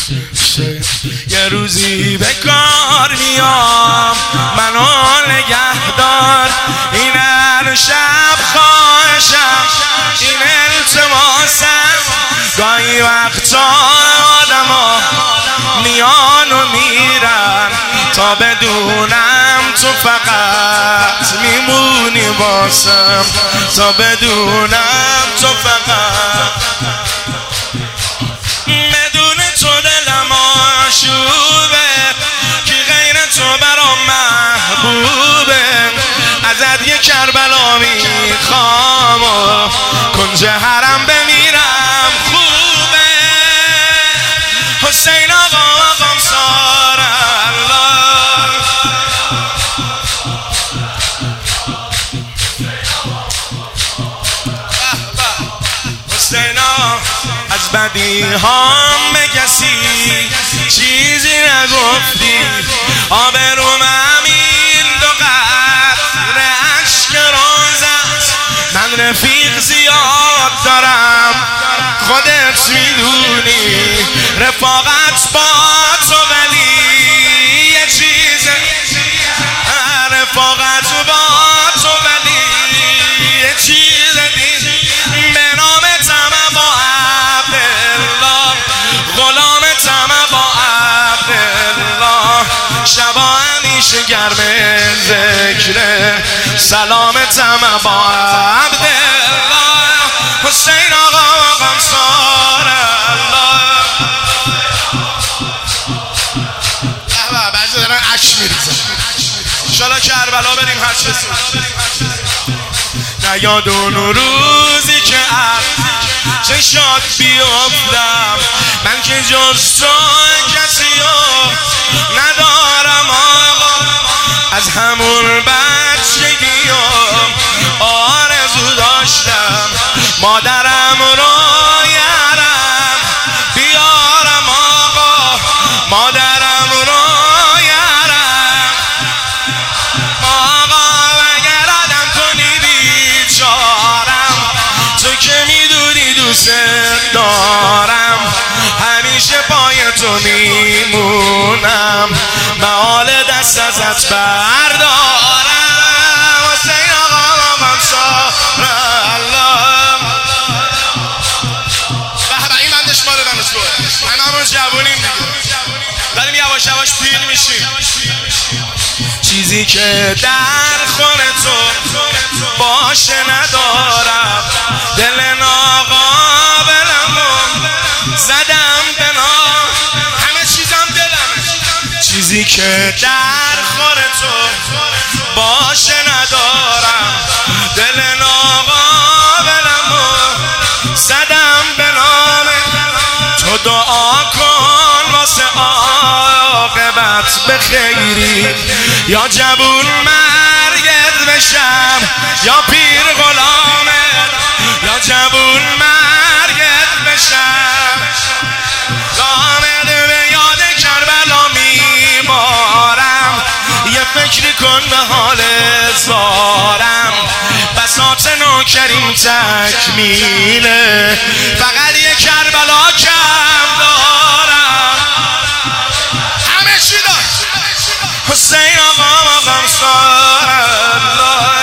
یه روزی به کار میام منو نگهدار، این هر شب خواهشم، این التماسم. گاهی وقتا آدما میان و میرن تا بدونم تو فقط میمونی واسم، تا بدونم تو فقط. بدون تو دلم آشوبه، کی غیر تو برام محبوبه. ازت یه کربلا میخوام و کنج حرم بمیرم خوبه. حسین آقا غمسار الله، حسین از بدی هام به کسی چیزی نگفتی، آبروم همین دو قطره اشک روز است. من رفیق زیاد دارم خودت میدونی، رفاقت با تو ولی یه چیز، رفاقت با تو ولی یه چیز به نام تمام با عبدالله، غلام تمام با عبدالله. شبا همیشه گرم ذکره، سلام تمام با عبدالله. حسین آقا غمسار الله. بعضی دارن عشق میریزن، انشالله کربلا بریم هر چه سود. نیاد اون روزی که چشات بیفتم، من که جز تو کسیو ندارم آقا. از همون بچگیم آرزو داشتم مادرم رو یارم بیارم آقا، مادرم رو یارم آقا. اگر آدم کنی بیچارم، تو که میدونی دوست دارم، همیشه پای تو میمونم، محال دست ازت بردارم. حسین آقا غمسار الله. به این بندش مال دانشگاه، هممون جوونیم دیگه، داریم یواش یواش پیر میشیم. چیزی که در خونه تو باشه ندارم، دل ناقابلمو زدم بنا، همه چیزم دلمه. چیزی که در خونه تو باشه ندارم، دل ناقابلمو زدم بنا. تو دعا کن واسه عاقبت به خیری، یا جوون مرگت بشم یا پیر غلامت، یا جوون مرگت بشم غلامت. به یاد کربلا میبارم، یه فکری کن به حال زارم. بساط نوکریم تکمیله، فقط یه کربلا کم دارم. همه چی داشت حسین آقا غمسار الله.